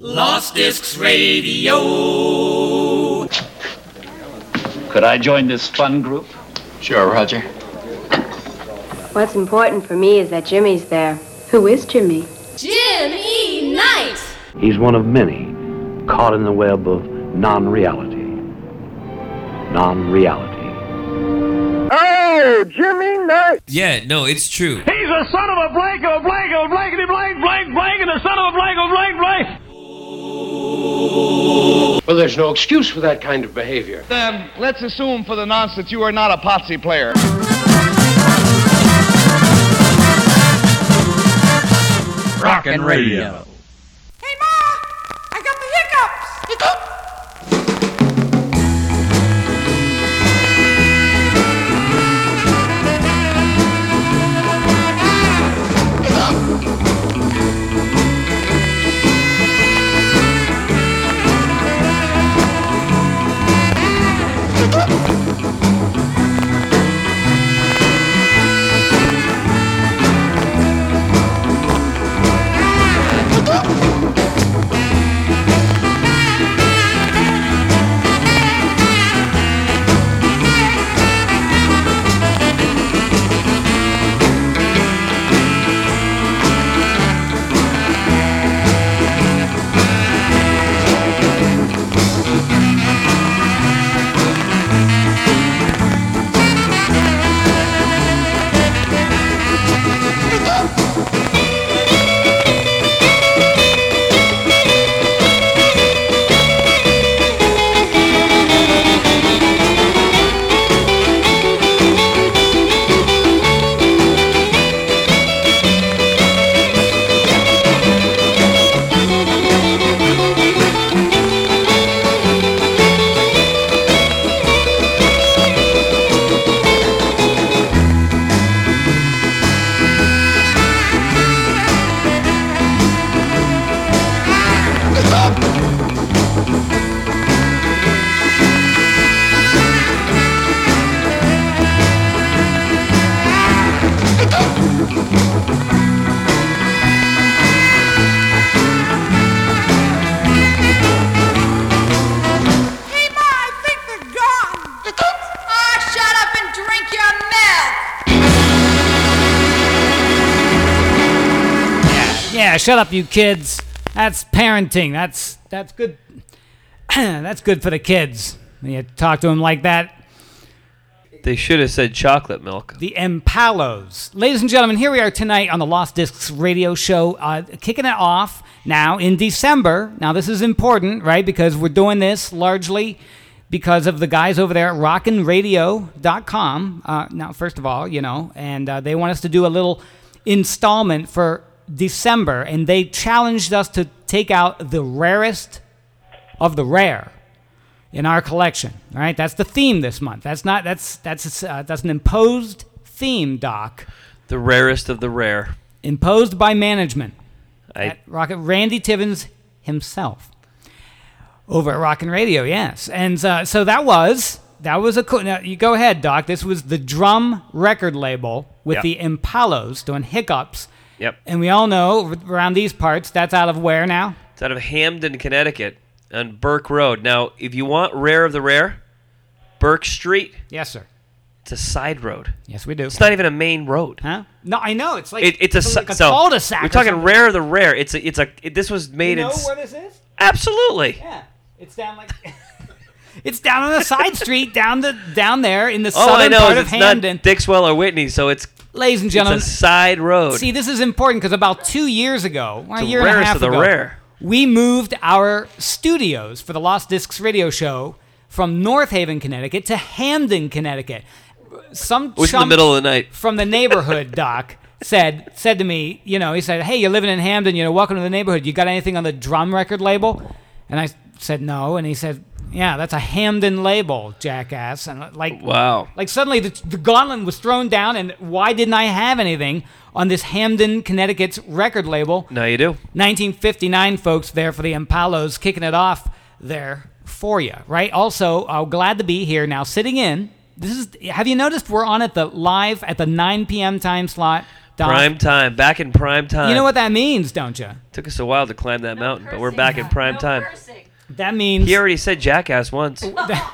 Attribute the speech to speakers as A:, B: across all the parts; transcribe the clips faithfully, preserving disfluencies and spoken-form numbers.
A: Lost Discs Radio.
B: Could I join this fun group?
C: Sure, Roger.
D: What's important for me is that Jimmy's there. Who is Jimmy?
E: Jimmy Knight!
F: He's one of many caught in the web of non-reality. Non-reality.
G: Oh, Jimmy Knight!
H: Yeah, no, it's true.
I: He's a son of a blank of a blank of a blankety blank blank blank and a son of a blank of a blank blank.
J: Well, there's no excuse for that kind of behavior.
K: Then let's assume for the nonce that you are not a potsy player.
L: Rockin' Radio.
M: Hey, Ma! I got the hiccups! Hiccups!
N: Shut up, you kids. That's parenting. That's that's good. That's good for the kids. You talk to them like that.
H: They should have said chocolate milk.
N: The Impalos. Ladies and gentlemen, here we are tonight on the Lost Discs radio show, uh, kicking it off now in December. Now, this is important, right, because we're doing this largely because of the guys over there at rockin radio dot com. Uh, now, first of all, you know, and uh, they want us to do a little installment for December, and they challenged us to take out the rarest of the rare in our collection. All right, that's the theme this month. That's not that's that's uh, that's an imposed theme, Doc.
H: The rarest of the rare,
N: imposed by management
H: I...
N: at Rocket. Randy Tivins himself over at Rockin' Radio. Yes, and uh, so that was that was a cool. Now you go ahead, Doc. This was the Drum record label with
H: yep.
N: the Impalos doing Hiccups.
H: Yep.
N: And we all know, around these parts, that's out of where now?
H: It's out of Hamden, Connecticut, on Burke Road. Now, if you want rare of the rare, Burke Street.
N: Yes, sir.
H: It's a side road.
N: Yes, we do.
H: It's not even a main road.
N: Huh? No, I know. It's like,
H: it, it's,
N: it's
H: a,
N: like a
H: so
N: cul-de-sac.
H: We're talking rare of the rare. It's a, it's a, it, this was made in...
N: You know where this is?
H: Absolutely.
N: Yeah. It's down like... It's down on a side street, down the down there in the
H: All
N: southern
H: I know
N: part
H: is
N: of
H: it's
N: Hamden.
H: Not Dixwell or Whitney, so it's...
N: Ladies and gentlemen,
H: it's a side road.
N: See, this is important because about two years ago, well, a year and a half
H: of the
N: ago,
H: rare.
N: we moved our studios for the Lost Discs radio show from North Haven, Connecticut to Hamden, Connecticut. Some
H: Which in the middle of the night.
N: From the neighborhood, Doc, said said to me, you know, he said, hey, you're living in Hamden, you know, welcome to the neighborhood. You got anything on the Drum record label? And I said no, and he said, yeah, that's a Hamden label, jackass. And like,
H: wow.
N: Like suddenly the, the gauntlet was thrown down, and why didn't I have anything on this Hamden, Connecticut's record label?
H: Now you do.
N: nineteen fifty-nine, folks, there for the Impalos, kicking it off there for you, right? Also, I'm glad to be here now, sitting in. This is. Have you noticed we're on at the live at the nine p.m. time slot? Doc.
H: Prime time. Back in prime time.
N: You know what that means, don't you?
H: Took us a while to climb that
E: No
H: mountain, but we're
E: cursing,
H: back in
E: Doc.
H: prime
E: No
H: time.
E: cursing.
N: That means
H: He already said jackass once.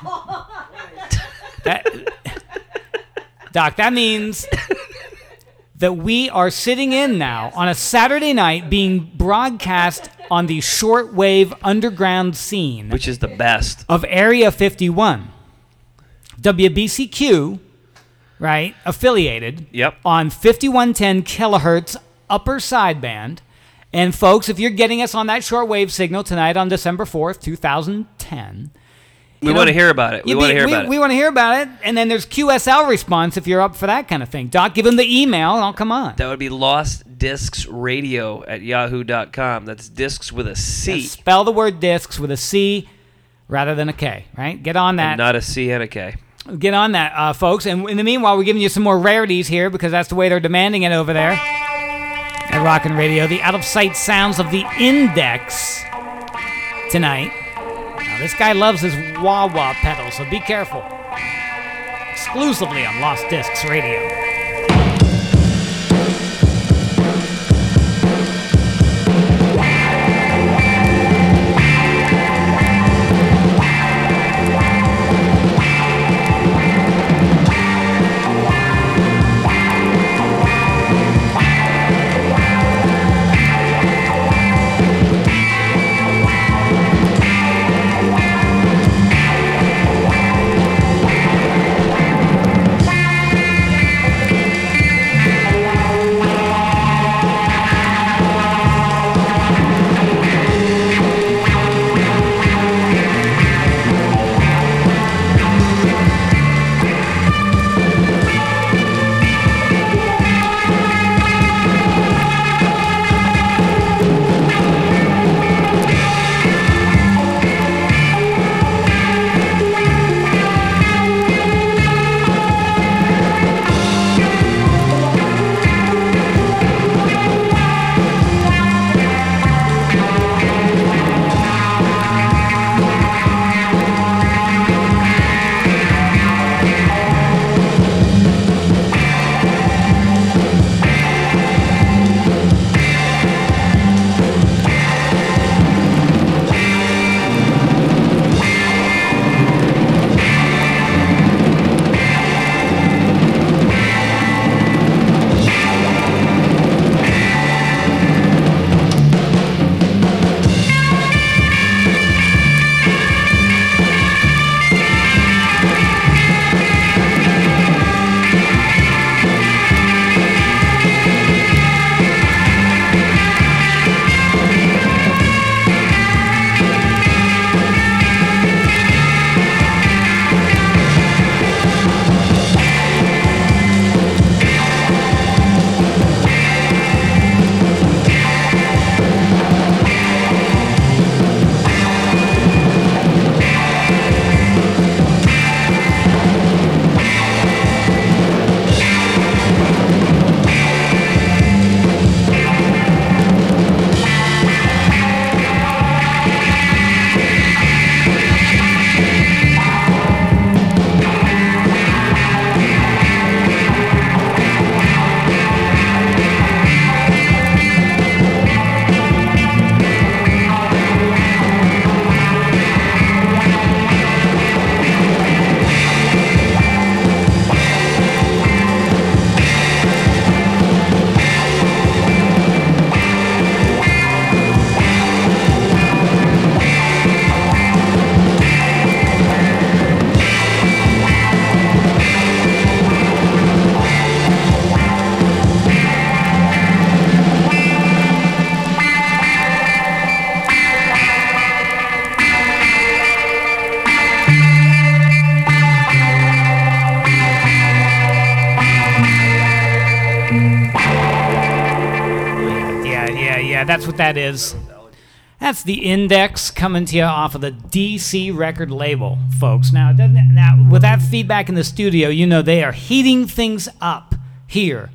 N: that, Doc, that means that we are sitting in now on a Saturday night being broadcast on the shortwave underground scene
H: Which is the best.
N: of Area fifty-one. W B C Q, right, affiliated
H: Yep.
N: on fifty-one ten kilohertz upper sideband. And folks, if you're getting us on that shortwave signal tonight on December fourth, twenty ten,
H: We want to hear about it. We
N: you
H: want to
N: be-
H: hear
N: we,
H: about it.
N: We want to hear about it. And then there's Q S L response if you're up for that kind of thing. Doc, give them the email and I'll come on.
H: That would be Lost Discs Radio at yahoo dot com. That's discs with a C.
N: Yeah, spell the word discs with a C rather than a K, right? Get on that.
H: And not a C and a K.
N: Get on that, uh, folks. And in the meanwhile, we're giving you some more rarities here because that's the way they're demanding it over there at Rockin' Radio. The out-of-sight sounds of the Index tonight. Now, this guy loves his wah-wah pedal, so be careful. Exclusively on Lost Discs Radio. Yeah, that's what that is. That's the Index coming to you off of the D C record label, folks. Now, doesn't it, now with that feedback in the studio, you know they are heating things up here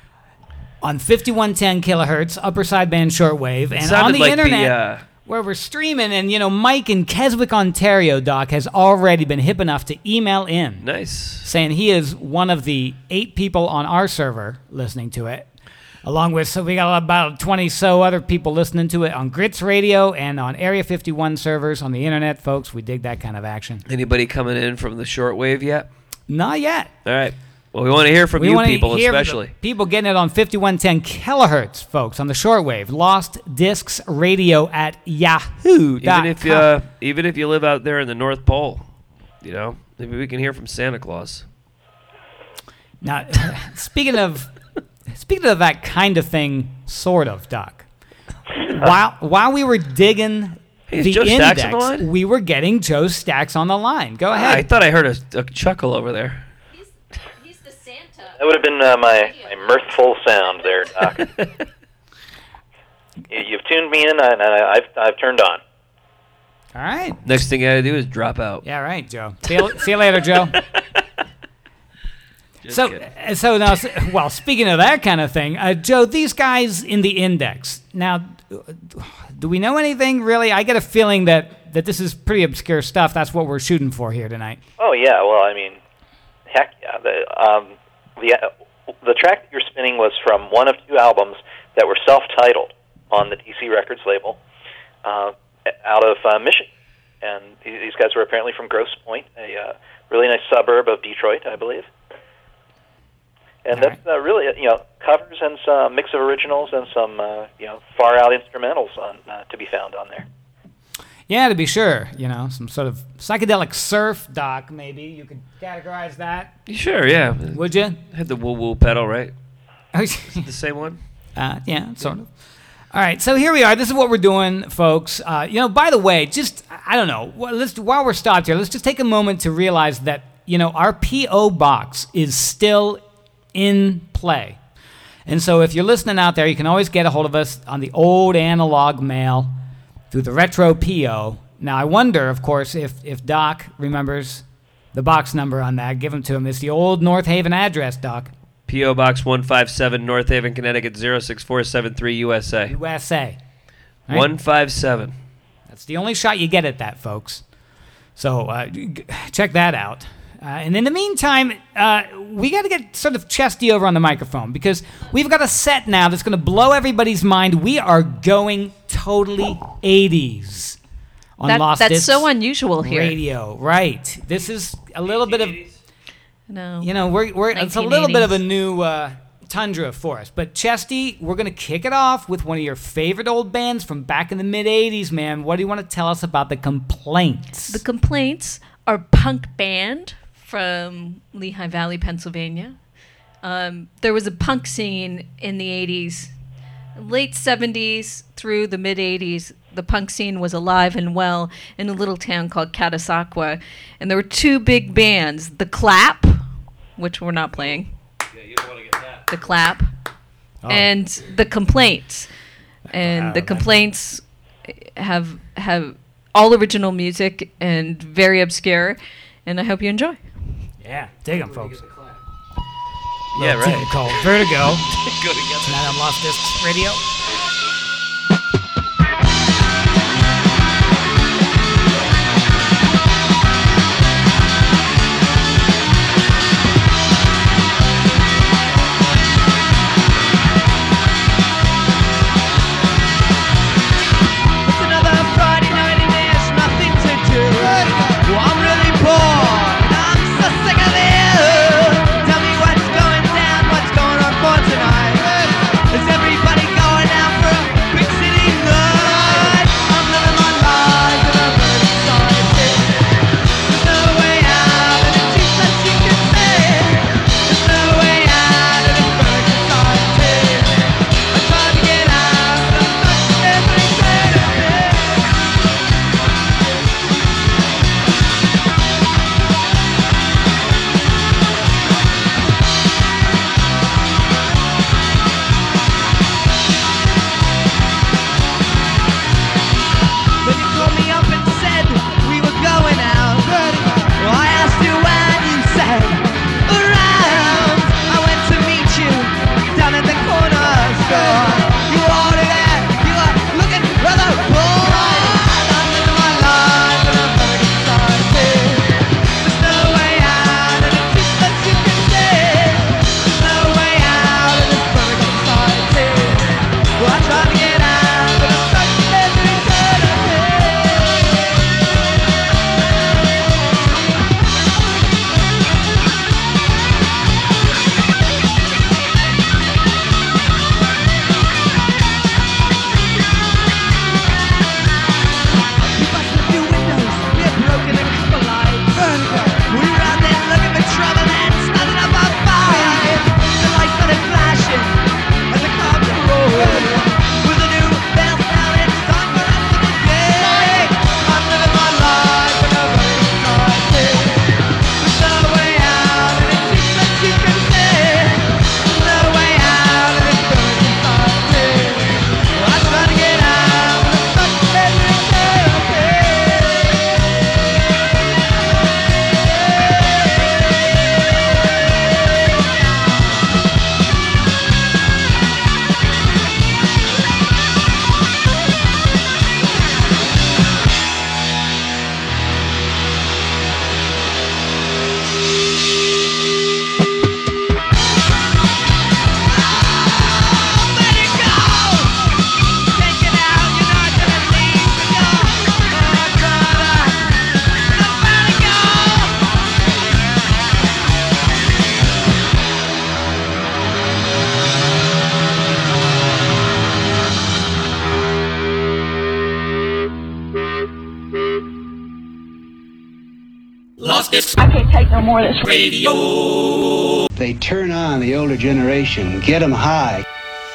N: on fifty-one ten kilohertz upper sideband shortwave, and on the
H: like
N: internet
H: the, uh...
N: where we're streaming. And you know, Mike in Keswick, Ontario, Doc, has already been hip enough to email in,
H: nice,
N: saying he is one of the eight people on our server listening to it. Along with, so we got about twenty so other people listening to it on Grits Radio and on Area fifty-one servers on the internet, folks. We dig that kind of action.
H: Anybody coming in from the shortwave yet?
N: Not yet.
H: All right. Well, we want to hear from
N: we
H: you people,
N: hear
H: especially.
N: People getting it on fifty-one ten kilohertz, folks, on the shortwave. Lost Discs Radio at yahoo dot com.
H: Even if, uh, even if you live out there in the North Pole, you know, maybe we can hear from Santa Claus.
N: Now, speaking of speaking of that kind of thing, sort of, Doc. While while we were digging
H: hey,
N: the
H: Joe
N: index,
H: Stacks on the line?
N: we were getting Joe Stacks on the line. Go ahead.
H: I thought I heard a, a chuckle over there.
E: He's, he's the Santa.
A: That would have been uh, my, my mirthful sound there, Doc. you, you've tuned me in, and I, I've I've turned on.
N: All right.
H: Next thing I got to do is drop out.
N: Yeah, right, Joe. See you, see you later, Joe.
H: Just
N: so,
H: kidding.
N: uh, so now, well, speaking of that kind of thing, uh, Joe, these guys in the index. Now, do we know anything really? I get a feeling that, that this is pretty obscure stuff. That's what we're shooting for here tonight.
A: Oh yeah, well I mean, heck yeah. The um, the uh, the track that you're spinning was from one of two albums that were self-titled on the D C Records label, uh, out of uh, Michigan, and these guys were apparently from Grosse Pointe, a uh, really nice suburb of Detroit, I believe. And
N: All
A: that's uh, really, you know, covers and some mix of originals and some, uh, you know, far out instrumentals on uh, to be found on there.
N: Yeah, to be sure. You know, some sort of psychedelic surf, Doc, maybe. You could categorize that.
H: Sure, yeah.
N: Would you?
H: Had the woo-woo pedal, right? Is it the same one?
N: Uh, yeah, sort of. All right, so here we are. This is what we're doing, folks. Uh, you know, by the way, just, I don't know, well, let's, while we're stopped here, let's just take a moment to realize that, you know, our P O box is still in play. And so if you're listening out there, you can always get a hold of us on the old analog mail through the retro P O. Now, I wonder, of course, if, if Doc remembers the box number on that. Give them to him. It's the old North Haven address, Doc.
H: P O Box one five seven, North Haven, Connecticut, zero six four seven three, U S A.
N: U S A. Right?
H: one five seven.
N: That's the only shot you get at that, folks. So uh, check that out. Uh, and in the meantime, uh, we got to get sort of chesty over on the microphone because we've got a set now that's going to blow everybody's mind. We are going totally eighties on
C: that,
N: Lost
C: That's
N: Discs
C: so unusual here.
N: Radio, right? This is a little bit of,
C: no,
N: you know, we're we're it's a little bit of a new uh, tundra for us. But Chesty, we're going to kick it off with one of your favorite old bands from back in the mid eighties, man. What do you want to tell us about the Complaints?
C: The Complaints are a punk band from Lehigh Valley, Pennsylvania. Um, there was a punk scene in the eighties. Late seventies through the mid-eighties, the punk scene was alive and well in a little town called Catasauqua. And there were two big bands, The Clap, which we're not playing.
H: Yeah, you don't want to get that.
C: The Clap.
N: Oh.
C: And The Complaints. And
N: Wow,
C: The Complaints have have all original music and very obscure. And I hope you enjoy.
N: Yeah, dig them, folks.
H: Yeah,
N: Little
H: right.
N: tune called Vertigo.
H: Go together.
N: Tonight on Lost Discs Radio.
G: Tell me what's going down, what's going on for tonight? Is everybody going
L: Lost Discs. I can't take no more of this radio.
G: They turn on the older generation, get them high.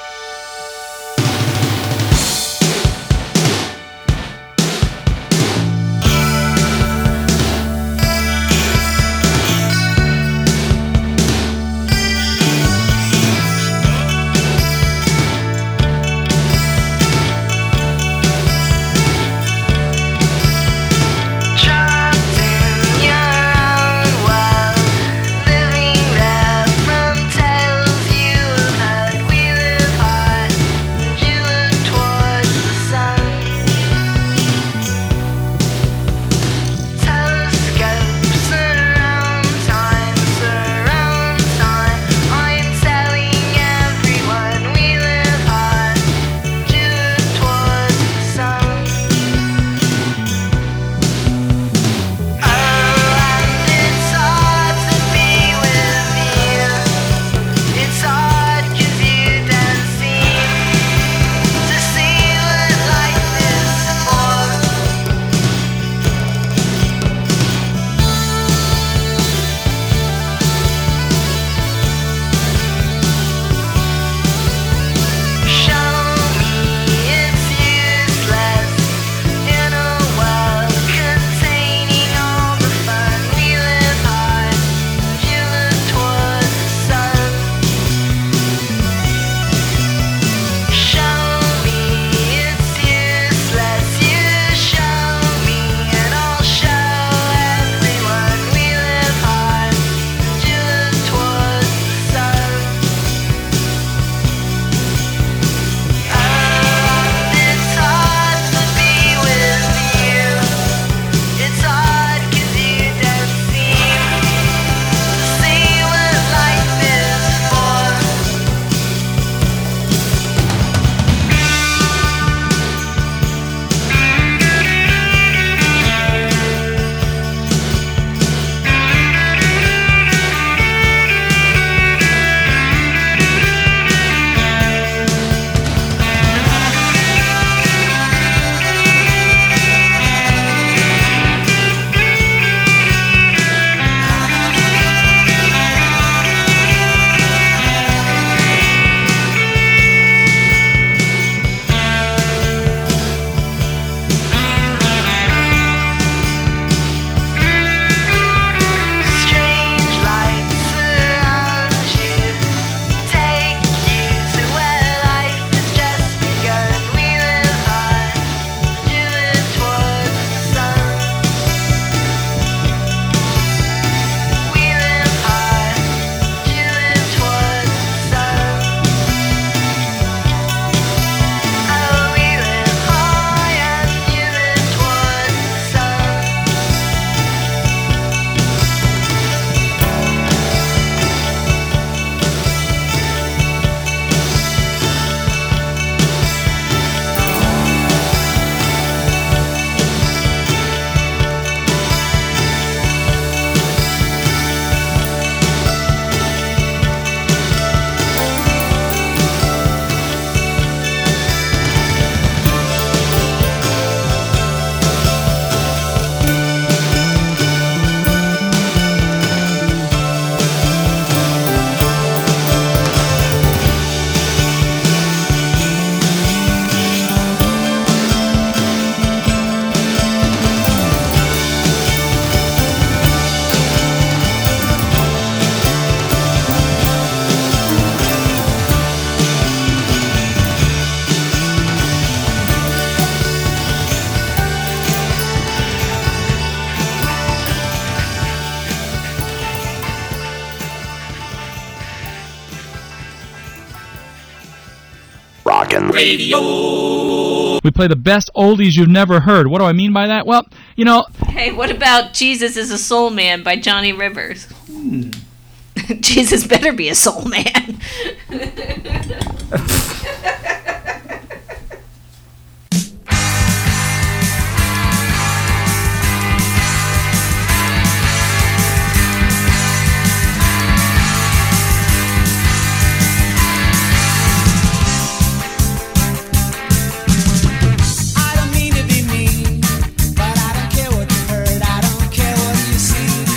L: Rockin' Radio.
O: We play the best oldies you've never heard. What do I mean by that? Well, you know...
C: Hey, what about Jesus is a Soul Man by Johnny Rivers? Hmm. Jesus better be a soul man.
P: I don't mean to be mean, but I don't care what you heard, I don't care what you see.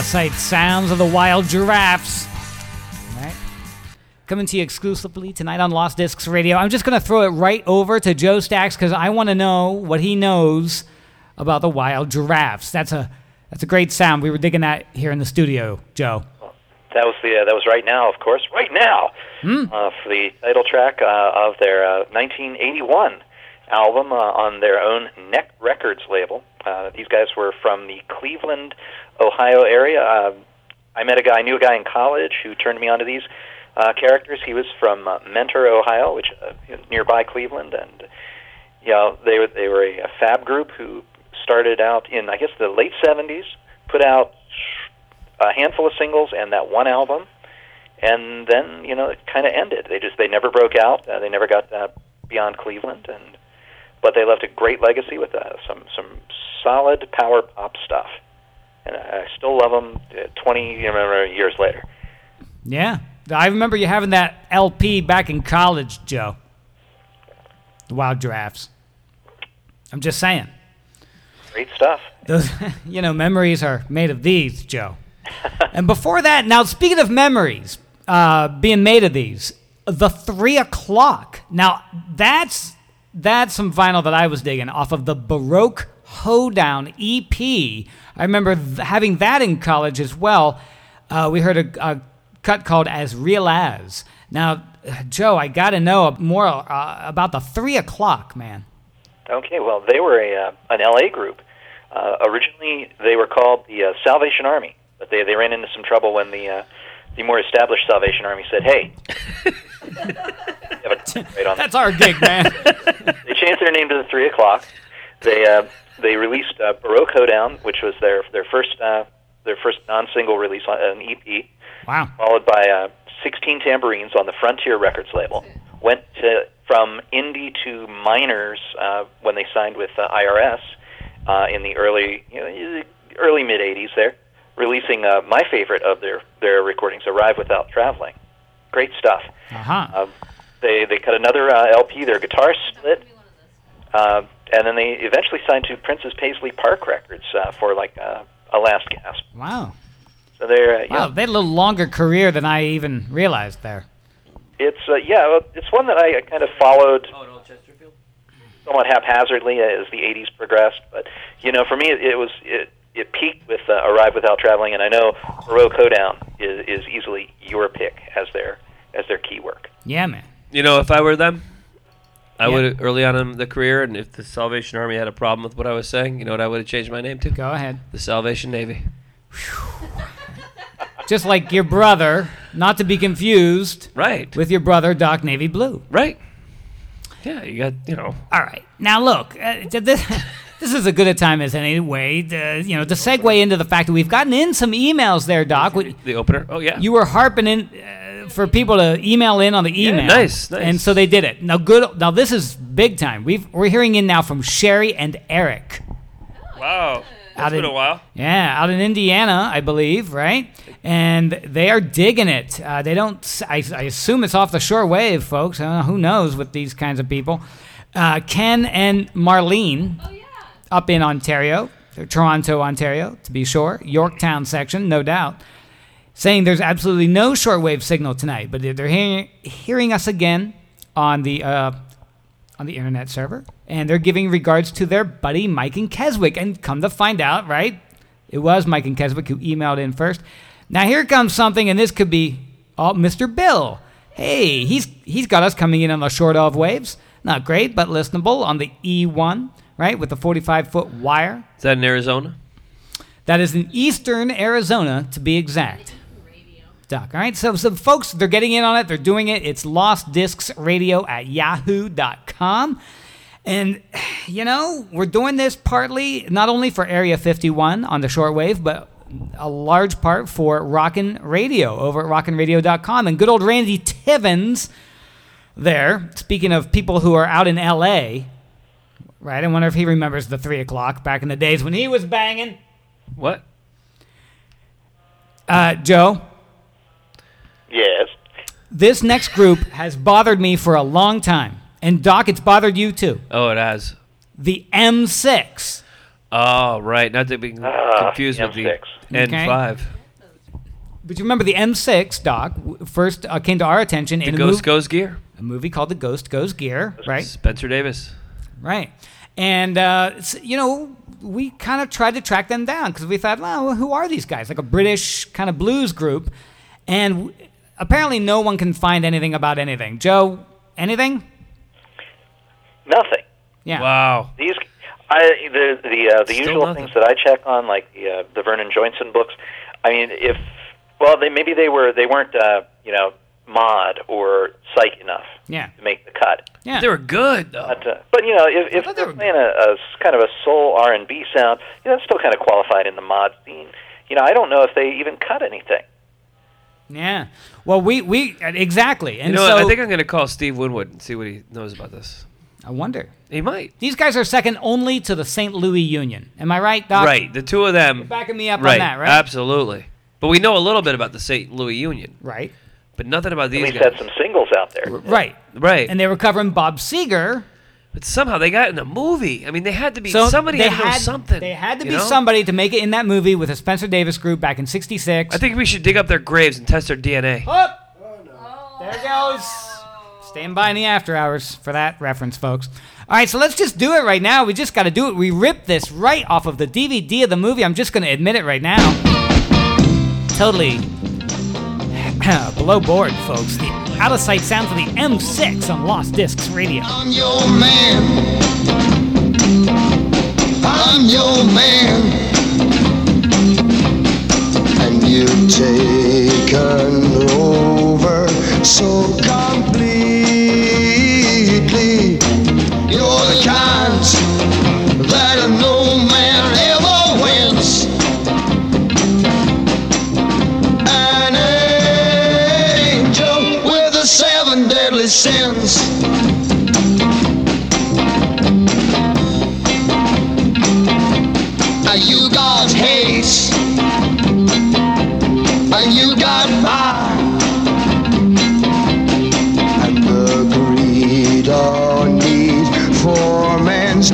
N: the site Sounds of the Wild Giraffes. All right. Coming to you exclusively tonight on Lost Discs Radio. I'm just going to throw it right over to Joe Stacks because I want to know what he knows about the wild giraffes. That's a that's a great sound. We were digging that here in the studio, Joe.
A: That was the uh, that was Right Now, of course. Right Now,
N: mm.
A: uh, for the title track uh, of their uh, nineteen eighty-one album uh, on their own Neck Records label. Uh, these guys were from the Cleveland, Ohio area. Uh, I met a guy, I knew a guy in college who turned me onto these uh, characters. He was from uh, Mentor, Ohio, which uh, nearby Cleveland, and you know they were they were a, a fab group who started out in I guess the late seventies, put out a handful of singles and that one album, and then you know it kind of ended. They just they never broke out. Uh, they never got uh, beyond Cleveland, and but they left a great legacy with uh, some some solid power pop stuff, and I still love them uh, twenty you know, years later.
N: Yeah, I remember you having that L P back in college, Joe. The Wild Giraffes. I'm just saying.
A: Great stuff.
N: Those, you know, memories are made of these, Joe. And before that, now speaking of memories uh, being made of these, the three o'clock. Now that's that's some vinyl that I was digging off of the Baroque Hoedown E P. I remember th- having that in college as well. Uh, we heard a, a cut called As Real As. Now, Joe, I got to know more uh, about the three o'clock, man.
A: Okay, well, they were a uh, an L A group. Uh, originally, they were called the uh, Salvation Army, but they, they ran into some trouble when the uh, the more established Salvation Army said, "Hey, right on
N: that's our gig, man."
A: They changed their name to the Three O'clock. They uh, they released uh, Baroque Hoedown, which was their their first uh, their first non-single release on an E P.
N: Wow.
A: Followed by uh, sixteen Tambourines on the Frontier Records label. Went to from indie to minors uh, when they signed with uh, I R S uh, in the early you know, early mid eighties. There, releasing uh, my favorite of their their recordings, "Arrive Without Traveling." Great stuff.
N: Uh-huh.
A: Uh, they they cut another uh, L P. Their guitar split, uh, and then they eventually signed to Princess Paisley Park Records uh, for like uh, a last gasp.
N: Wow.
A: So they're uh,
N: wow. Know, they had a little longer career than I even realized there.
A: It's uh, yeah, well, it's one that I kind of followed somewhat haphazardly as the eighties progressed. But you know, for me, it, it was it, it peaked with uh, "Arrive Without Traveling," and I know Baroque Hoedown is, is easily your pick as their as their key work.
N: Yeah, man.
H: You know, if I were them, I
N: yeah.
H: would early on in the career, and if the Salvation Army had a problem with what I was saying, you know what I would have changed my name to?
N: Go ahead.
H: The Salvation Navy.
N: Just like your brother, not to be confused
H: right.
N: with your brother, Doc Navy Blue.
H: Right. Yeah, you got, you know.
N: All right. Now, look, uh, this, this is as good a time as any way, to, you know, to segue into the fact that we've gotten in some emails there, Doc.
H: The opener? Oh, yeah.
N: You were harping in uh, for people to email in on the email.
H: Yeah, nice, nice.
N: And so they did it. Now, good. Now, this is big time. We've, we're hearing in now from Sherry and Eric.
H: Wow. That's
N: Out
H: been
N: in,
H: a while.
N: Yeah, out in Indiana, I believe, right? And they are digging it. Uh, they don't. I, I assume it's off the shore wave, folks. Uh, who knows with these kinds of people? Uh, Ken and Marlene,
E: oh, yeah.
N: up in Ontario, Toronto, Ontario, to be sure, Yorktown section, no doubt, saying there's absolutely no shortwave signal tonight, but they're hearing hearing us again on the uh, on the internet server. And they're giving regards to their buddy Mike and Keswick. And come to find out, right, it was Mike and Keswick who emailed in first. Now here comes something, and this could be oh, Mister Bill. Hey, he's he's got us coming in on the short of waves. Not great, but listenable on the E one, right, with the forty-five foot wire.
H: Is that in Arizona?
N: That is in eastern Arizona, to be exact. Doc, all right? So, so folks, they're getting in on it. They're doing it. It's lost discs radio at yahoo dot com. And, you know, we're doing this partly not only for Area fifty-one on the shortwave, but a large part for Rockin' Radio over at rockin radio dot com. And good old Randy Tivins there, speaking of people who are out in L A, right? I wonder if he remembers the three o'clock back in the days when he was banging.
H: What?
N: Uh, Joe?
A: Yes?
N: This next group has bothered me for a long time. And, Doc, it's bothered you, too.
H: Oh, it has.
N: The M six.
H: Oh, right. Not to be
A: Ah,
H: confused with the
A: M six.
H: N five.
N: Okay. But you remember the M six, Doc, w- first uh, came to our attention
H: The
N: in a,
H: Ghost
N: mov-
H: Goes Gear.
N: a movie called The Ghost Goes Gear, right?
H: Spencer Davis.
N: Right. And, uh, s- you know, we kind of tried to track them down because we thought, well, who are these guys? Like a British kind of blues group. And w- apparently no one can find anything about anything. Joe, anything?
A: Nothing.
N: Yeah.
H: Wow.
A: These, I the the uh, the
H: Still
A: usual
H: nothing.
A: things that I check on, like the uh, the Vernon Joynson books. I mean, if well, they maybe they were they weren't uh, you know mod or psych enough
N: Yeah.
A: to make the cut.
N: Yeah.
H: They were good, though.
A: But, uh, but you know, if, if
N: thought
A: they're
N: they were-
A: playing a, a s- kind of a soul R and B sound, you know, it's still kind of qualified in the mod scene. You know, I don't know if they even cut anything.
N: Yeah. Well, we, we exactly. And
H: You know
N: so
H: what? I think I'm going to call Steve Winwood and see what he knows about this.
N: I wonder.
H: He might.
N: These guys are second only to the Saint Louis Union. Am I right, Doc?
H: Right. The two of them.
N: You're backing me up on
H: right.
N: that, right?
H: Absolutely. But we know a little bit about the Saint Louis Union.
N: Right.
H: But nothing about
A: At
H: these
A: least
H: guys.
A: had some singles out there.
N: Right.
H: Right.
N: And they were covering Bob Seger.
H: But somehow they got in a movie. I mean, they had to be.
N: So
H: somebody
N: they
H: had to know
N: had,
H: something.
N: They had to
H: you
N: be
H: know?
N: somebody to make it in that movie with a Spencer Davis group back in sixty-six.
H: I think we should dig up their graves and test their D N A.
N: Oh, there goes. Stand by in the after hours for that reference, folks. All right, so let's just do it right now. We just got to do it. We ripped this right off of the D V D of the movie. I'm just going to admit it right now. Totally below board, folks. The out of sight sounds of the M six on Lost Discs Radio.
P: I'm your man. I'm your man. And you've taken over so completely. You're the kind that no man ever wins. An angel with the seven deadly sins. You got hate, and you got mine, and the greed or need for man's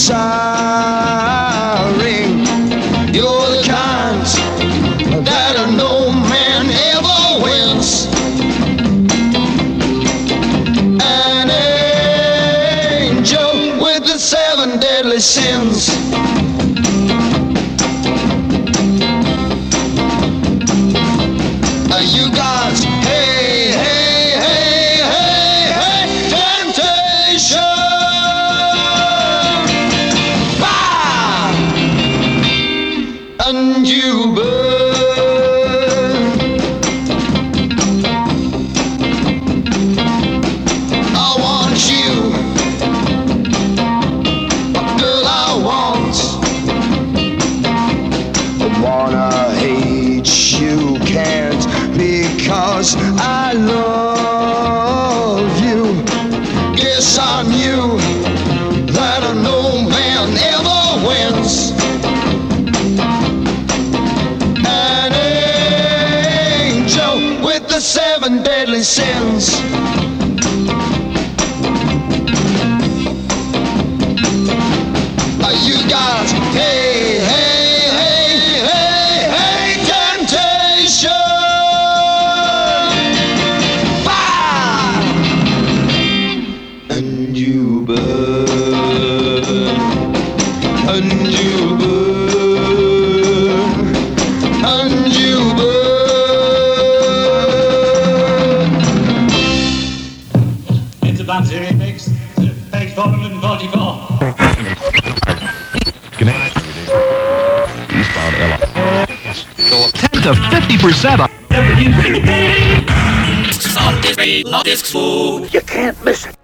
P: desiring. You're the kind that no man ever wins. An angel with the seven deadly sins. You got hey, hey, hey, hey, hey, temptation. Bah! And you burn. I want you, girl, I want. I wanna hate you, can't. Because I love you. Yes, I knew that no man ever wins. An angel with the seven deadly sins. You got hey, hey, hey, hey, hey, temptation. And you burn, and you burn, and you burn.
Q: It's about zero mix, page four hundred forty-four.
I: ten to fifty percent off.
B: You can't miss it.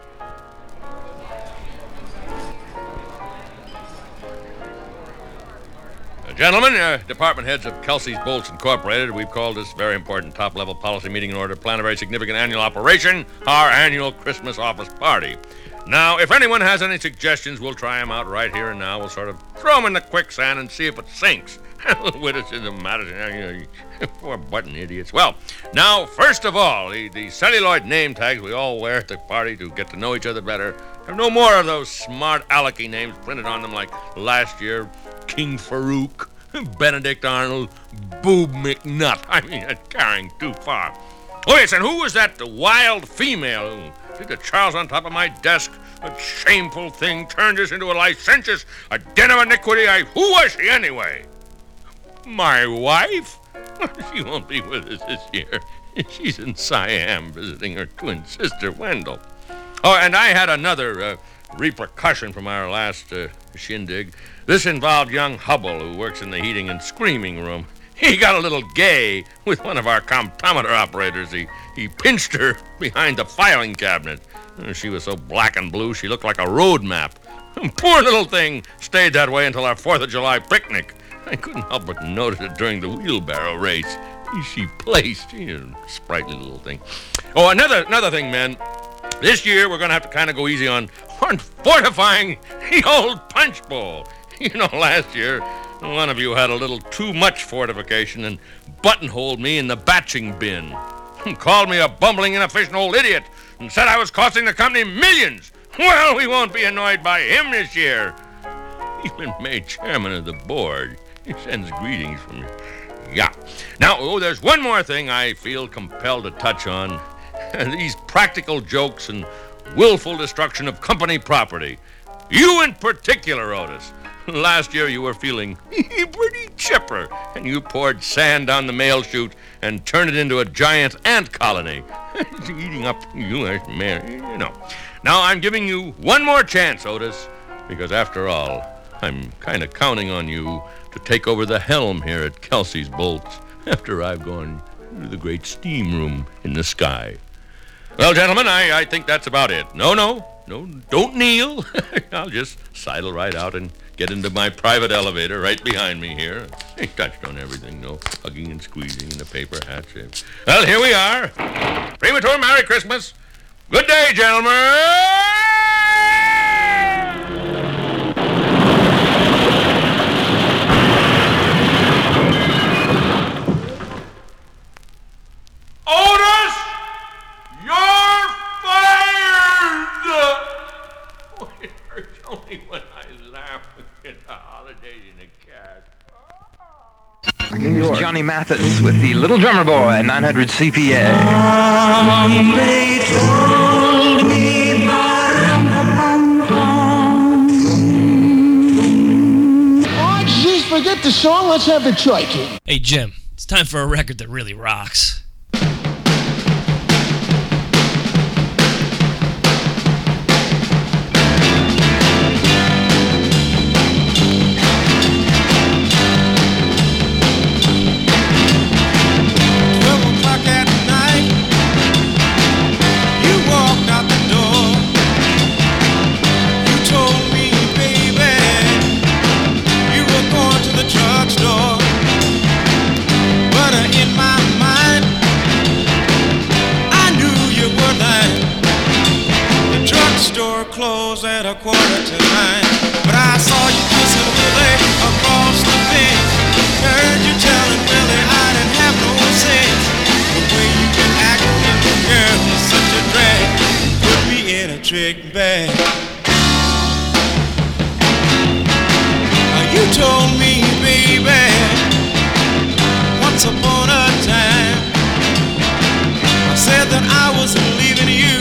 R: Gentlemen, uh, department heads of Kelsey's Bolts Incorporated, we've called this very important top-level policy meeting in order to plan a very significant annual operation, our annual Christmas office party. Now, if anyone has any suggestions, we'll try them out right here and now. We'll sort of throw them in the quicksand and see if it sinks. Witticism, Madison, poor button idiots. Well, now, first of all, the, the celluloid name tags we all wear at the party to get to know each other better. Have no more of those smart alecky names printed on them like last year, King Farouk, Benedict Arnold, Boob McNutt. I mean, that's carrying too far. Oh, yes, and who was that wild female who did the Charles on top of my desk? That shameful thing turned us into a licentious, a den of iniquity. I, who was she anyway? My wife? She won't be with us this year. She's in Siam visiting her twin sister, Wendell. Oh, and I had another uh, repercussion from our last uh, shindig. This involved young Hubble, who works in the heating and screaming room. He got a little gay with one of our comptometer operators. He, he pinched her behind the filing cabinet. She was so black and blue, she looked like a road map. Poor little thing stayed that way until our fourth of July picnic. I couldn't help but notice it during the wheelbarrow race. She placed. She's a sprightly little thing. Oh, another another thing, men. This year, we're going to have to kind of go easy on, on fortifying the old punch bowl. You know, last year, one of you had a little too much fortification and buttonholed me in the batching bin. Called me a bumbling, inefficient old idiot and said I was costing the company millions. Well, we won't be annoyed by him this year. He's been made chairman of the board. He sends greetings from you. Yeah. Now, oh, there's one more thing I feel compelled to touch on. These practical jokes and willful destruction of company property. You in particular, Otis. Last year you were feeling pretty chipper, and you poured sand down the mail chute and turned it into a giant ant colony. Eating up you as mayor, you know. Now I'm giving you one more chance, Otis, because after all, I'm kind of counting on you to take over the helm here at Kelsey's Bolts after I've gone to the great steam room in the sky. Well, gentlemen, I, I think that's about it. No, no, no, don't kneel. I'll just sidle right out and get into my private elevator right behind me here. He touched on everything, no hugging and squeezing in the paper hat shape. Well, here we are. Premature Merry Christmas. Good day, gentlemen. Otis, you're fired! Oh, it hurts only when I laugh at the holidays in a cat.
S: New York. Johnny Mathis with the Little Drummer Boy, nine hundred C P A.
P: They told me
T: oh, jeez, forget the song. Let's have the choice.
U: Hey, Jim, it's time for a record that really rocks.
V: Close at a quarter to nine, but I saw you kissing Willie across the fence. Heard you telling Willie I didn't have no sense. The way you been acting, girl, is such a drag. Put me in a trick bag. You told me, baby, once upon a time, I said that I was leaving you.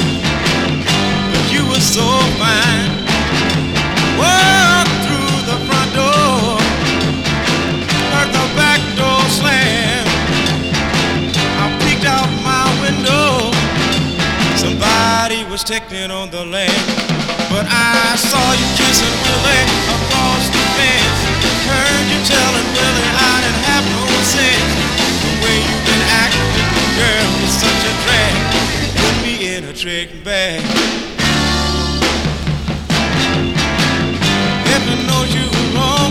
V: You were so fine. Walked through the front door, heard the back door slam. I peeked out my window. Somebody was taking on the land, but I saw you kissing Willie across the fence. Heard you telling Willie I didn't have no sense. The way you've been acting, girl, is such a drag. Put me in a trick bag. Heaven knows you were wrong.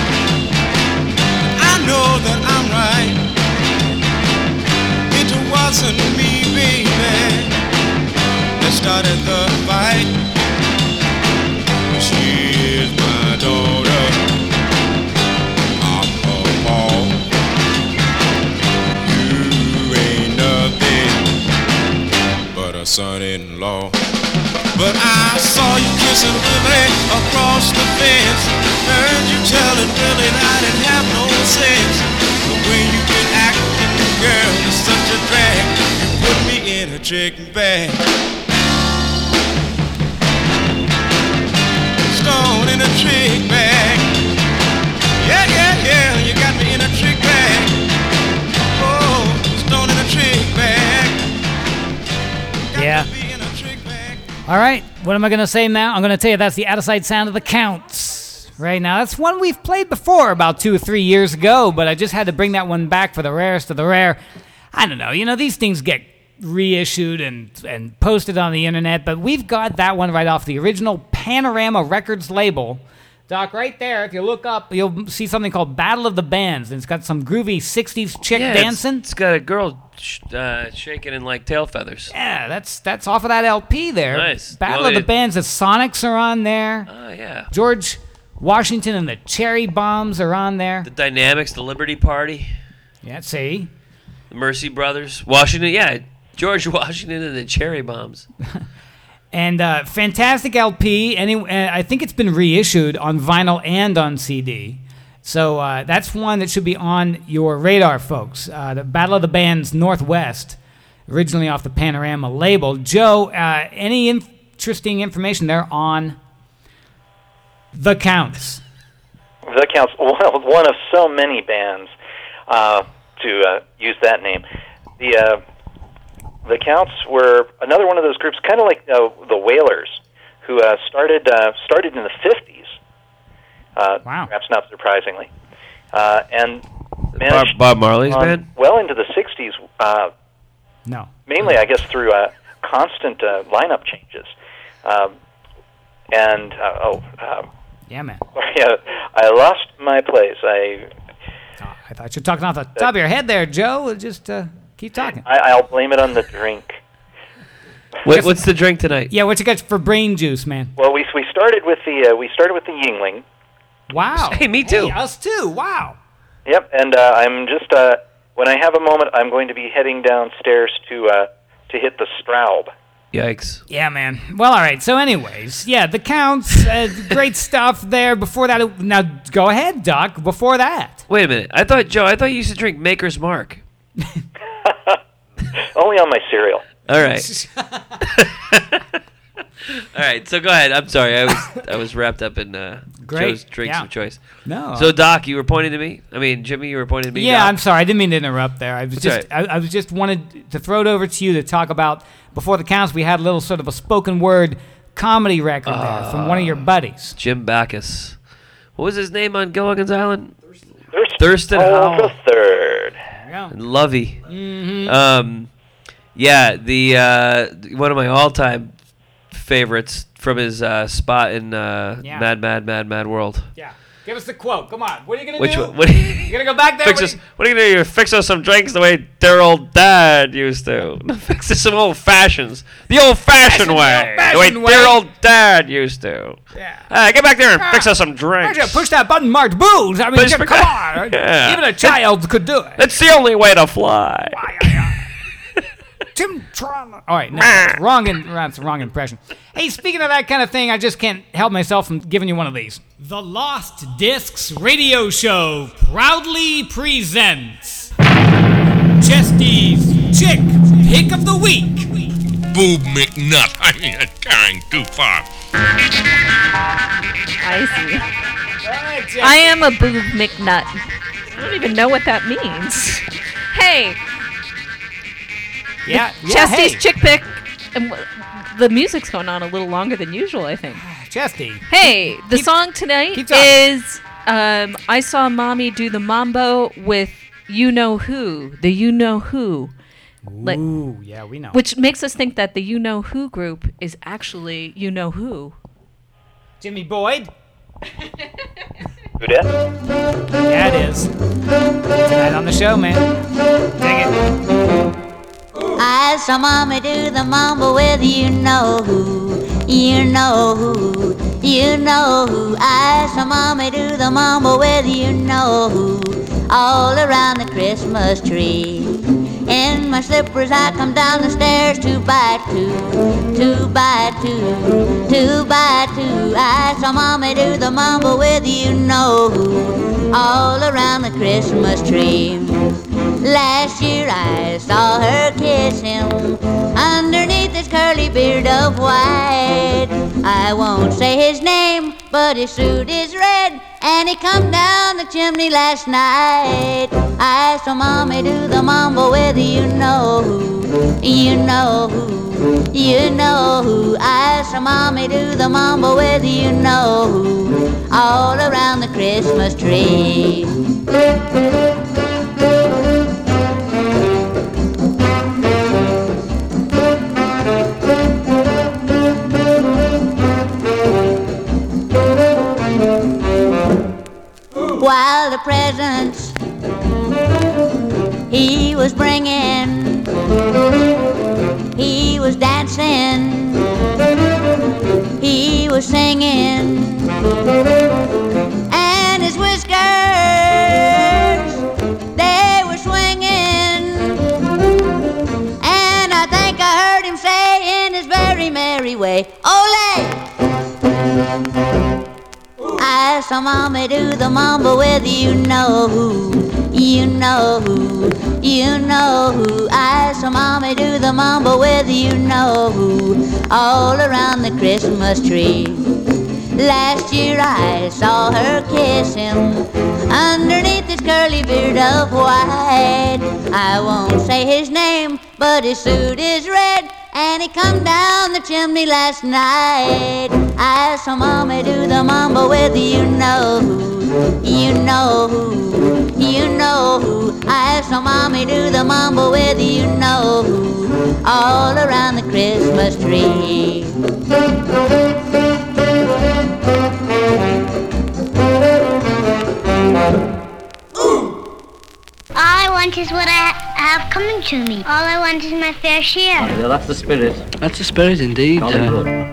V: I know that I'm right. It wasn't me, baby, that started the fight. She is my daughter. I'm her son-in-law. But I saw you kissing Willie across the fence. Heard you telling Willie I didn't have no sense. The way you been acting, girl, is such a drag. You put me in a chicken bag. Stone in a trick bag. Yeah, yeah, yeah, you got me in a trick bag. Oh, stone in a trick bag.
N: Yeah. All right, what am I going to say now? I'm going to tell you that's the out-of-sight sound of the Counts. Right now, that's one we've played before about two or three years ago, but I just had to bring that one back for the rarest of the rare. I don't know, you know, these things get reissued and, and posted on the internet, but we've got that one right off the original Panorama Records label. Doc, right there, if you look up, you'll see something called Battle of the Bands, and it's got some groovy sixties chick
H: yeah,
N: dancing.
H: It's, it's got a girl sh- uh, shaking in like tail feathers.
N: Yeah, that's that's off of that L P there.
H: Nice.
N: Battle of the Bands, the Sonics are on there.
H: Oh, yeah.
N: George Washington and the Cherry Bombs are on there.
H: The Dynamics, the Liberty Party.
N: Yeah, see?
H: The Mercy Brothers. Washington, yeah, George Washington and the Cherry Bombs.
N: And uh, fantastic L P. Any, uh, I think it's been reissued on vinyl and on C D. So uh, that's one that should be on your radar, folks. Uh, the Battle of the Bands Northwest, originally off the Panorama label. Joe, uh, any interesting information there on The Counts?
A: The Counts, well, one of so many bands, uh, to uh, use that name. The... Uh, The Counts were another one of those groups, kind of like uh, the Wailers, who uh, started uh, started in the fifties. Uh,
N: wow.
A: Perhaps not surprisingly, uh, and
H: Bob, Bob Marley's
A: on,
H: band.
A: well into the sixties. Uh,
N: no,
A: mainly, I guess, through uh, constant uh, lineup changes. Um, and uh, oh, uh,
N: yeah, man.
A: Yeah, I lost my place. I.
N: Oh, I thought you were talking off the top of your head there, Joe. Just. Uh... Keep talking.
A: I, I'll blame it on the drink.
H: What, what's the drink tonight?
N: Yeah, what you got for brain juice, man?
A: Well, we we started with the uh, we started with the Yingling.
N: Wow.
H: Hey, me too.
N: Hey, us too. Wow.
A: Yep, and uh, I'm just uh, when I have a moment, I'm going to be heading downstairs to uh, to hit the Straub.
H: Yikes.
N: Yeah, man. Well, all right. So, anyways, yeah, The Counts, uh, great stuff there. Before that, now go ahead, Doc. Before that,
H: wait a minute. I thought Joe. I thought you used to drink Maker's Mark.
A: Only on my cereal.
H: All right. All right. So go ahead. I'm sorry. I was I was wrapped up in uh, Joe's drinks
N: yeah.
H: of choice.
N: No.
H: So Doc, you were pointing to me. I mean, Jimmy, you were pointing to me.
N: Yeah,
H: Doc?
N: I'm sorry. I didn't mean to interrupt there. I was
H: That's
N: just
H: right.
N: I, I was just wanted to throw it over to you to talk about before the Counts. We had a little sort of a spoken word comedy record uh, there from one of your buddies,
H: Jim Backus. What was his name on Gilligan's Island?
A: Thurston,
H: Thurston
A: Howell
H: Howell
A: the Third.
H: And Lovey.
N: Mm-hmm.
H: Um, yeah, the uh, one of my all-time favorites from his uh, spot in uh,
N: Yeah.
H: Mad, Mad, Mad, Mad World.
N: Yeah. Give us the quote. Come on. What are you gonna
H: Which
N: do?
H: one? What are you,
N: you gonna go back there?
H: fix
N: What
H: us,
N: are you-
H: what are you gonna do? You fix us some drinks the way their old dad used to. Fix us some old fashions, the old-fashioned
N: Fashion,
H: way,
N: the
H: the way
N: old-fashioned
H: their
N: way.
H: old dad used to.
N: Yeah.
H: Uh, get back there and
N: Ah.
H: fix us some
N: Why
H: drinks.
N: don't you push that button marked booze? I mean,
H: Push-
N: just, come on.
H: Yeah.
N: Even a child could do it.
H: That's the only way to fly.
N: Tim Tron. All right, no, that's wrong. In, that's the wrong impression. Hey, speaking of that kind of thing, I just can't help myself from giving you one of these. The Lost Discs Radio Show proudly presents Chesty's Chick Pick of the Week.
R: Boob McNut. I mean, it's carrying too far.
C: I see. I am a boob McNut. I don't even know what that means. Hey.
N: Yeah, yeah,
C: Chesty's
N: hey.
C: Chick Pick. And w- the music's going on a little longer than usual, I think.
N: Chesty.
C: Hey, the
N: Keep-
C: song tonight
N: keep talking.
C: is um, I Saw Mommy Do the Mambo with You Know Who, the You Know Who. Like,
N: Ooh, yeah, we know.
C: which makes us think that the You Know Who group is actually You Know Who.
N: Jimmy Boyd.
A: Who dat?
N: Yeah, it is. Tonight on the show, man. Dig it.
D: I saw Mommy do the mambo with you know who, you know who, you know who. I saw Mommy do the mambo with you know who, all around the Christmas tree. In my slippers I come down the stairs two by two, two by two, two by two. I saw Mommy do the mumble with you know who all around the Christmas tree. Last year I saw her kiss him underneath his curly beard of white. I won't say his name, but his suit is red, and he come down the chimney last night. I saw Mommy do the mumble with you know who, you know who, you know who. I saw Mommy do the mumble with you know who all around the Christmas tree. While the presents he was bringing, he was dancing, he was singing, and his whiskers, they were swinging, and I think I heard him say in his very merry way, "Ole!" I saw Mommy do the mumble with you know who, you know who, you know who. I saw Mommy do the mumble with you know who all around the Christmas tree. Last year I saw her kiss him underneath his curly beard of white. I won't say his name, but his suit is red, and he come down the chimney last night. I saw Mommy do the mumble with you know who, you know who, you know who. I saw Mommy do the mumble with you know who all around the Christmas tree.
F: All I want is what I have coming to me. All I want is my fair share.
B: Oh, yeah, that's the spirit.
J: That's the spirit indeed. Uh,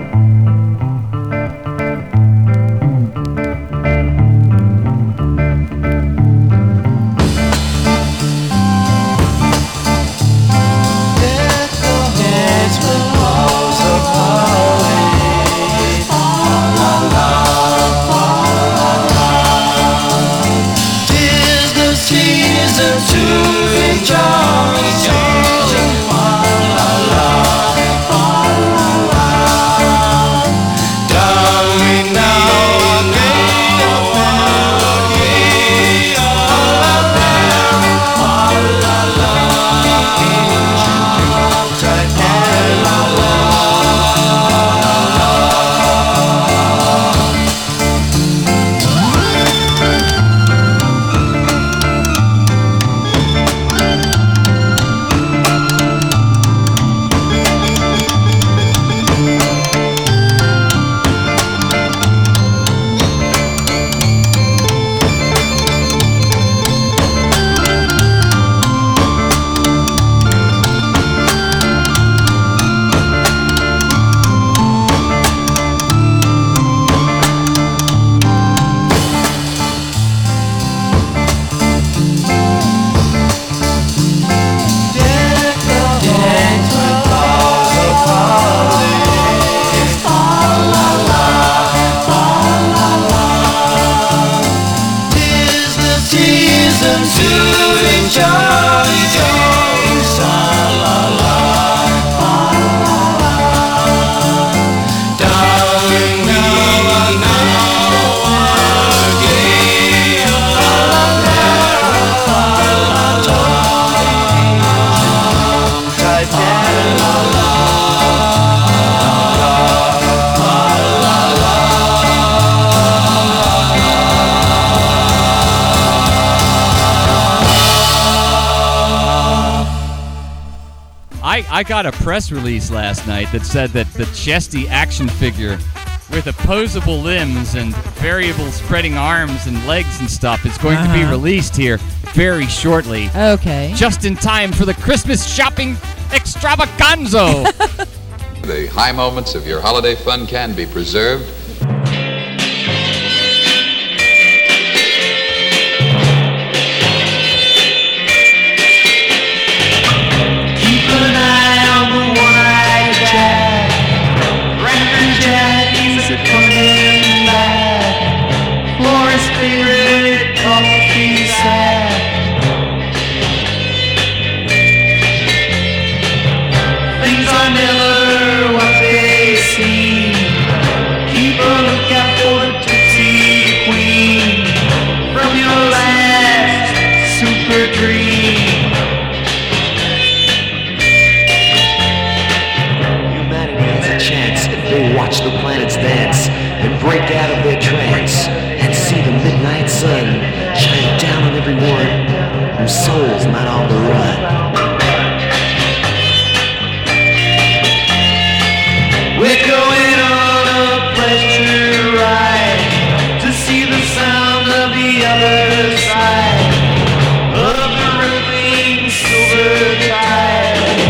W: I got a press release last night that said that the chesty action figure with opposable limbs and variable spreading arms and legs and stuff is going uh-huh. to be released here very shortly.
X: Okay.
W: Just in time for the Christmas shopping extravaganza.
Y: The high moments of your holiday fun can be preserved.
G: chance if they watch the planets dance and break out of their trance and see the midnight sun shine down on everyone whose soul's not on the run. We're going on a pleasure ride to see the sound of the other side of the rippling silver tide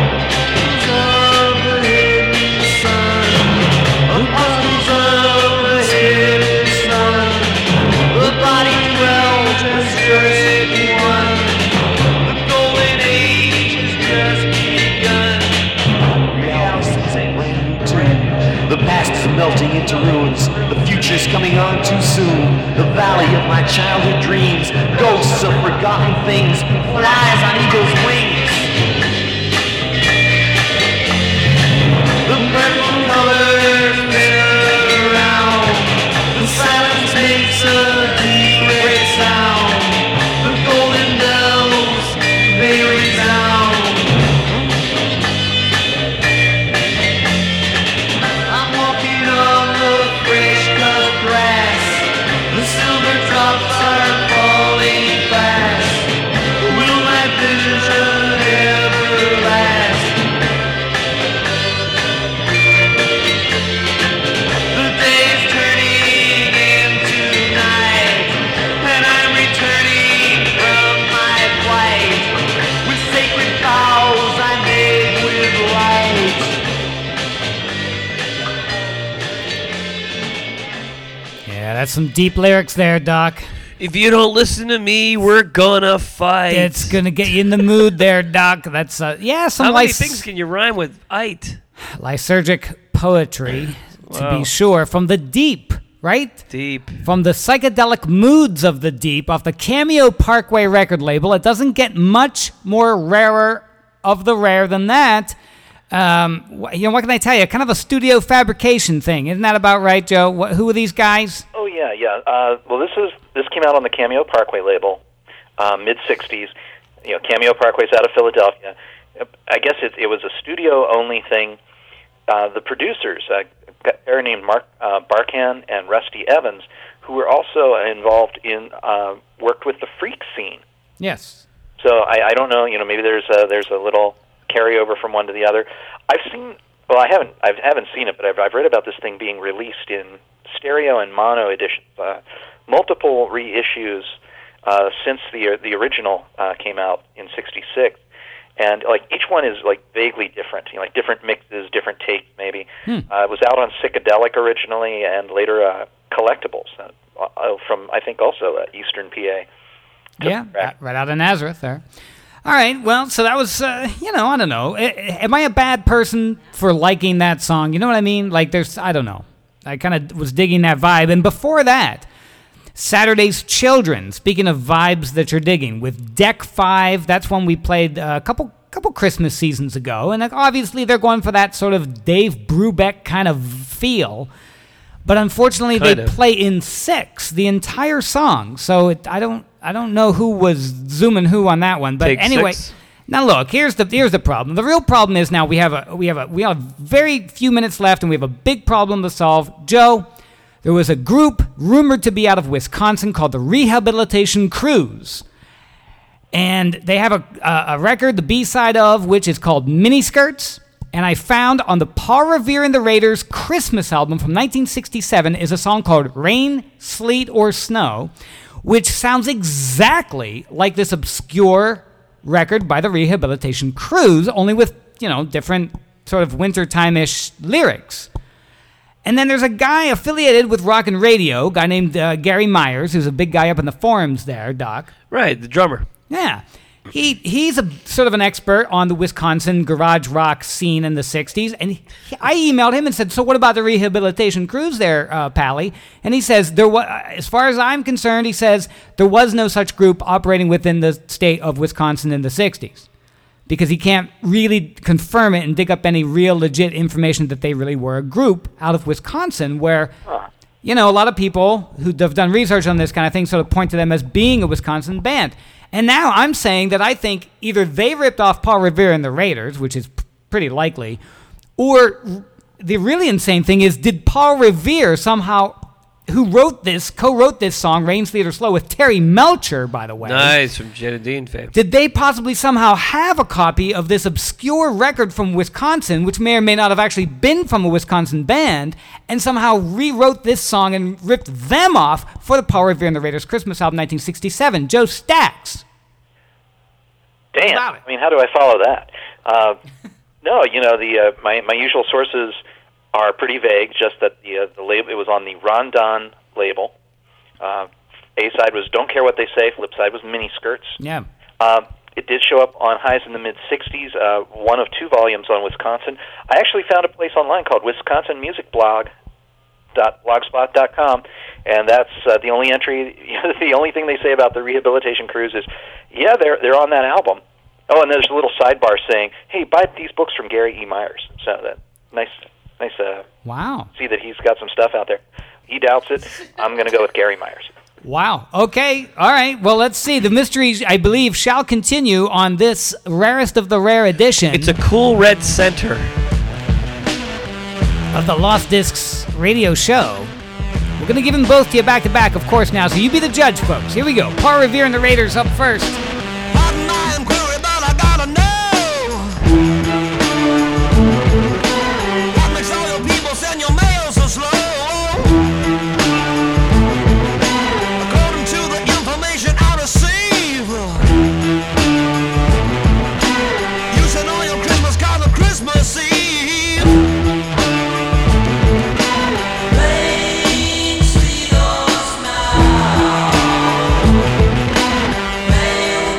G: of the hidden sun, apostles of the hidden sun, the body dwells as just one, the golden age has just begun. Reality seems a brand new tune. The past is melting into ruins. The future's coming on too soon. The valley of my childhood dreams, ghosts of forgotten things, flies on eagle's wings. The purple colors spin around. The silence makes a deep great sound. The golden bells, they resound. I'm walking on the fresh cut grass. The silver drops are falling fast. Will my vision ever last? The day's turning into night, and I'm returning from my flight with sacred vows I made with light.
N: Yeah, that's some deep lyrics there, Doc.
H: If you don't listen to me, we're gonna fight.
N: It's gonna get you in the mood there, Doc. That's uh, yeah, some
H: How many
N: lys-
H: things can you rhyme with "ite"?
N: lysergic poetry, to
H: Wow.
N: be sure, from the deep, right?
H: Deep.
N: From the psychedelic moods of the deep, off the Cameo Parkway record label. It doesn't get much more rarer of the rare than that. Um, wh- you know, what can I tell you? Kind of a studio fabrication thing. Isn't that about right, Joe? What, who are these guys?
A: Oh yeah, yeah. Uh, well, this is this came out on the Cameo Parkway label, uh, mid sixties. You know, Cameo Parkway's out of Philadelphia. I guess it, it was a studio only thing. Uh, the producers, uh, a pair named Mark uh, Barkan and Rusty Evans, who were also involved in uh, worked with the freak scene.
N: Yes.
A: So I, I don't know. You know, maybe there's a, there's a little carryover from one to the other. I've seen. Well, I haven't. I haven't seen it, but I've, I've read about this thing being released in stereo and mono editions, uh, multiple reissues uh, since the the original uh, came out in sixty-six, and like each one is like vaguely different. You know, like different mixes, different takes, maybe.
N: Hmm.
A: Uh, it was out on Psychedelic originally, and later uh, Collectibles uh, uh, from I think also uh, Eastern P A.
N: Yeah, right- right out of Nazareth there. All right, well, so that was, uh, you know, I don't know. A- Am I a bad person for liking that song? You know what I mean? Like, there's, I don't know. I kind of was digging that vibe. And before that, Saturday's Children, speaking of vibes that you're digging, with Deck five, that's one we played a couple couple Christmas seasons ago. And like, obviously they're going for that sort of Dave Brubeck kind of feel. But unfortunately,
H: Kind
N: they
H: of.
N: play in six, the entire song. So it, I don't I don't know who was zooming who on that one. But
H: Take
N: anyway,
H: six.
N: now look, here's the here's the problem. The real problem is now we have a we have a we have very few minutes left, and we have a big problem to solve. Joe, there was a group rumored to be out of Wisconsin called the Rehabilitation Cruise. And they have a, a, a record, the B-side of which is called Miniskirts. And I found on the Paul Revere and the Raiders Christmas album from nineteen sixty-seven is a song called Rain, Sleet, or Snow, which sounds exactly like this obscure record by the Rehabilitation Cruise, only with, you know, different sort of wintertime-ish lyrics. And then there's a guy affiliated with Rock and Radio, a guy named uh, Gary Myers, who's a big guy up in the forums there, Doc.
H: Right, the drummer.
N: Yeah. He he's a sort of an expert on the Wisconsin garage rock scene in the sixties, and he, I emailed him and said, "So what about the Rehabilitation Cruise there, uh, Pally?" And he says, "There was, as far as I'm concerned, he says there was no such group operating within the state of Wisconsin in the sixties, because he can't really confirm it and dig up any real legit information that they really were a group out of Wisconsin, where." You know, a lot of people who have done research on this kind of thing sort of point to them as being a Wisconsin band. And now I'm saying that I think either they ripped off Paul Revere and the Raiders, which is p- pretty likely, or the really insane thing is, did Paul Revere somehow, who wrote this, co-wrote this song, Rains Theater Slow, with Terry Melcher, by the way.
H: Nice, from Jen and Dean fame.
N: Did they possibly somehow have a copy of this obscure record from Wisconsin, which may or may not have actually been from a Wisconsin band, and somehow rewrote this song and ripped them off for the Paul Revere and the Raiders Christmas album nineteen sixty-seven? Joe Stacks.
A: Damn. I mean, how do I follow that? Uh, no, you know, the uh, my my usual sources are pretty vague. Just that the uh, the label, it was on the Ron Don label. Uh, A side was "Don't Care What They Say." Flip side was "Mini Skirts."
N: Yeah.
A: Um, it did show up on Highs in the mid sixties. Uh, one of two volumes on Wisconsin. I actually found a place online called Wisconsin Music Blog. dot blogspot dot com, and that's uh, the only entry. The only thing they say about the Rehabilitation Cruise is, yeah, they're they're on that album. Oh, and there's a little sidebar saying, "Hey, buy these books from Gary E. Myers." So that nice, nice. Uh,
N: wow.
A: See that he's got some stuff out there. He doubts it. I'm going to go with Gary Myers.
N: Wow. Okay. All right. Well, let's see. The mysteries, I believe, shall continue on this rarest of the rare edition.
H: It's a cool red center
N: of the Lost Discs radio show. We're going to give them both to you back to back, of course, now. So you be the judge, folks. Here we go. Paul Revere and the Raiders up first.
V: What makes all your people send your mail so slow? According to the information I receive, you send all your Christmas cards on Christmas Eve. Rain, sweet or snow, may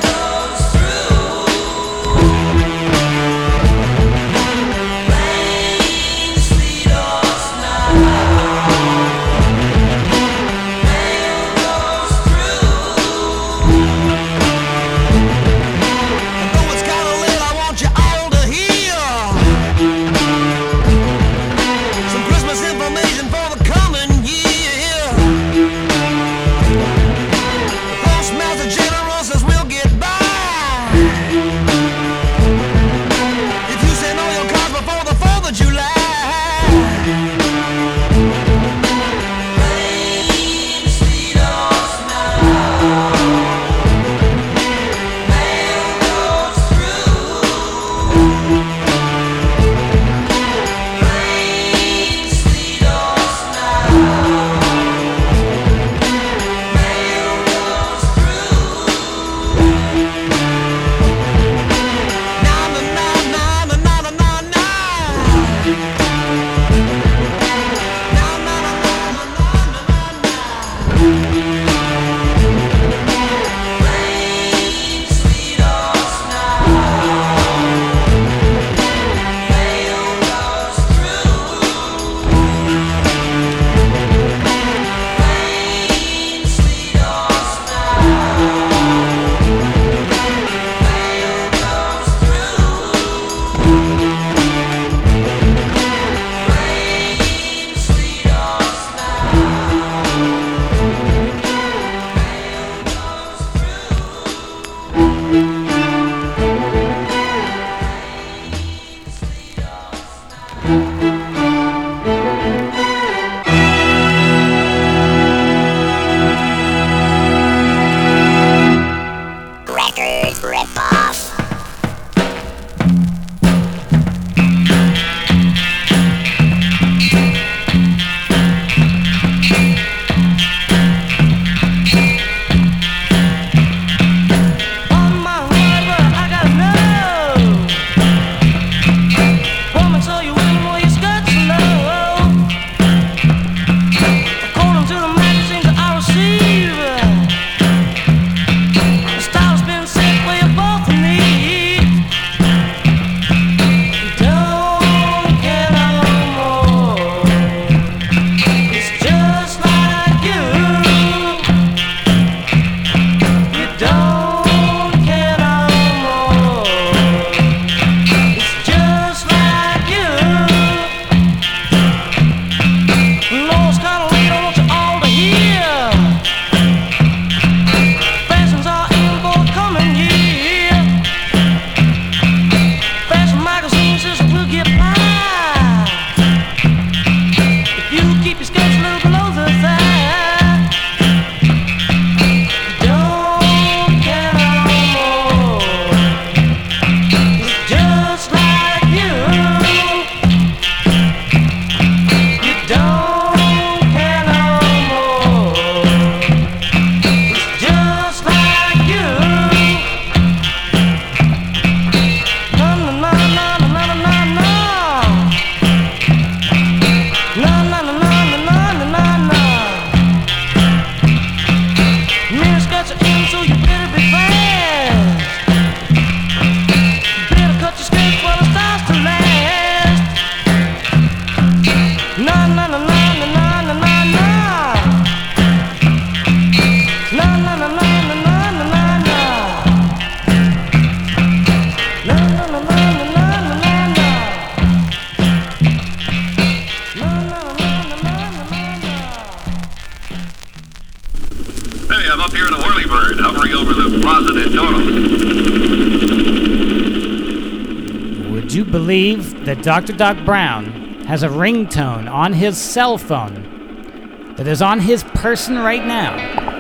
N: believe that Doctor Doc Brown has a ringtone on his cell phone that is on his person right now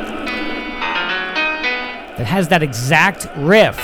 N: that has that exact riff?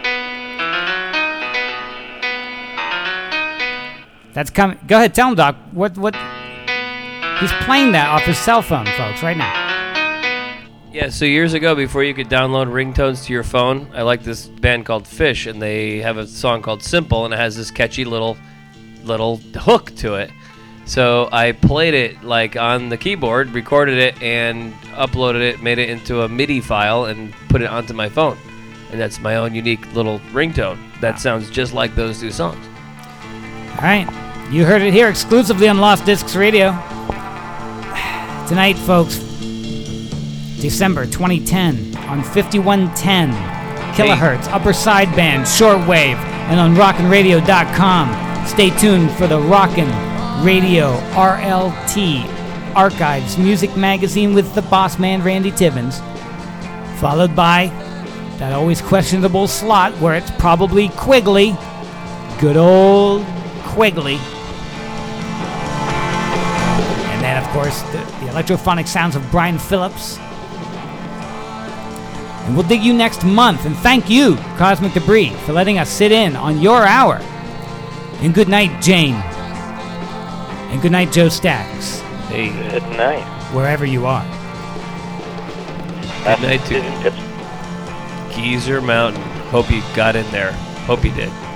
N: That's coming. Go ahead, tell him, Doc. What? What? He's playing that off his cell phone, folks, right now.
H: Yeah, so years ago, before you could download ringtones to your phone, I liked this band called Fish, and they have a song called Simple, and it has this catchy little little hook to it. So I played it like on the keyboard, recorded it, and uploaded it, made it into a MIDI file, and put it onto my phone. And that's my own unique little ringtone. That sounds just like those two songs.
N: All right, you heard it here exclusively on Lost Discs Radio. Tonight, folks, December twenty ten on fifty-one ten kilohertz, upper sideband, shortwave, and on rockin radio dot com. Stay tuned for the Rockin' Radio R L T Archives Music Magazine with the boss man Randy Tibbins, followed by that always questionable slot where it's probably Quigley, good old Quigley. And then, of course, the, the electrophonic sounds of Brian Phillips. And we'll dig you next month. And thank you, Cosmic Debris, for letting us sit in on your hour. And good night, Jane. And good night, Joe Stacks.
H: Hey.
A: Good night.
N: Wherever you are.
H: Good night to Geezer Mountain. Hope you got in there. Hope you did.